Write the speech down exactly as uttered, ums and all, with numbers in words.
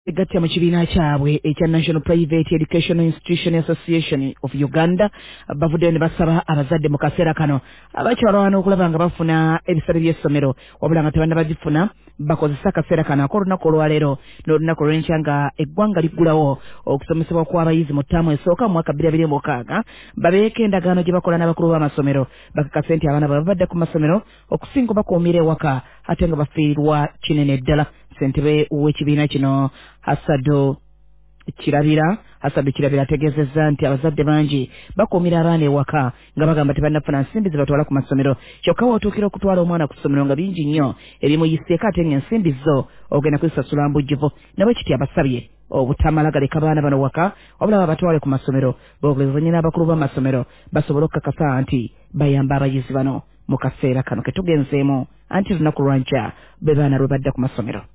Gatia mu kibiina kyabwe ekya National Private Educational Institution Association of Uganda bavudde ne basaba abazadde mu kaseera kano abakyalwana okulaba nga bafuna ebisale by'essomero wabula nga tebanna bagifuna bakozesa akaseera kano ak'olunaku olwaleero n'olunaku olw'enkya nga eggwanga liggulawo okusomesebwa kw'abayizi mu ttaamu esooka mu mwaka bbiri abiri mu mukaaga babeeko endagaano gye bakola n'abakulu b'amasomero bakakase nti abaana babadde ku masomero okusinga bakuumira ewaka ate nga bafiirwa kinene ddala. Ssentebe w'ekibiina kino Asado Kirabira Asado Kirabira ategeezezza nti abazadde bangi bakuumira abaana ewaka nga bagamba tebannafuna nsimbi ze batwala ku masomero kyokka watuukira okutwala omwana ku ssomero nga bingi nnyo ebimuyiseeko ate ng'ensimbi zo ogenda kuzisasula mbujjuvu nabwe kiti abasabye obutamala galeka baana bano waka wabula babatwale ku masomero boogezanye n'abakulu b'amasomero basobole okukakasa nti bayamba abayizi bano mu kaseera kano ke tugenzeemu anti lunaku lwankya be baana lwe badda ku masomero.